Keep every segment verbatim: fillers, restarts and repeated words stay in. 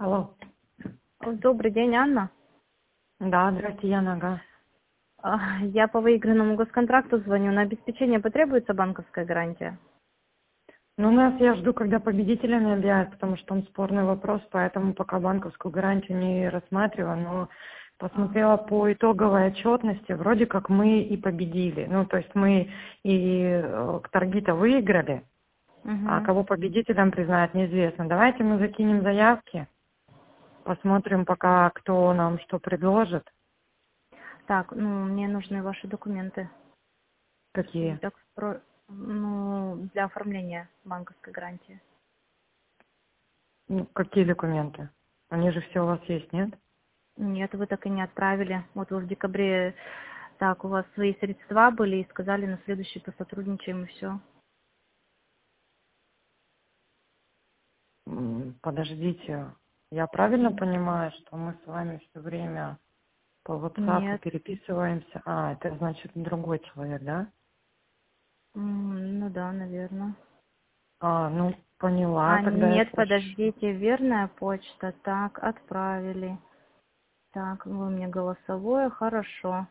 Алло. Добрый день, Анна. Да, здрасте, Яна, ага. А, Я по выигранному госконтракту звоню. На обеспечение потребуется банковская гарантия? Ну, у нас я жду, когда победителя не объявят, потому что там спорный вопрос, поэтому пока банковскую гарантию не рассматриваю, но посмотрела по итоговой отчетности, вроде как мы и победили. Ну, то есть мы и э, торги-то выиграли, а Угу. кого победителем признают, неизвестно. Давайте мы закинем заявки, посмотрим пока, кто нам что предложит, Так, ну, мне нужны ваши документы. какие. Так, про- ну, для оформления банковской гарантии. Ну, какие документы. Они же все у вас есть, нет? Нет, вы так и не отправили. Вот вы в декабре, так, у вас свои средства были и сказали, на следующий посотрудничаем и все. М, Подождите, я правильно понимаю, что мы с вами все время по WhatsApp Нет. переписываемся? А, это значит другой человек, да? М, Ну да, наверное. А, ну, поняла, А, тогда я нет, прошу. подождите, верная почта. Так, отправили. Так, вы мне голосовое, хорошо.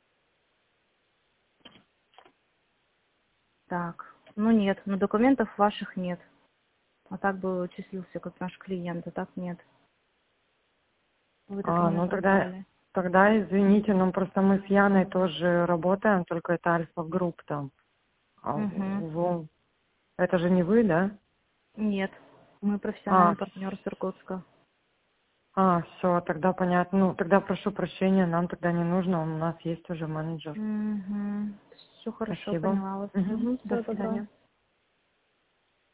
Так, ну нет, ну документов ваших нет. А так бы числился как наш клиент, а так нет. Вы так и А, не ну тогда, отправляли. тогда извините, но просто мы с Яной тоже работаем, только это Альфа-групп там. А Угу. вы- это же не вы, да? Нет, мы А, профессиональный партнер с Иркутска. а, все, тогда понятно. Ну, тогда прошу прощения, нам тогда не нужно, у нас есть уже менеджер. Угу. Все хорошо, Спасибо. поняла вас. Угу. Угу. До Всего доброго. свидания.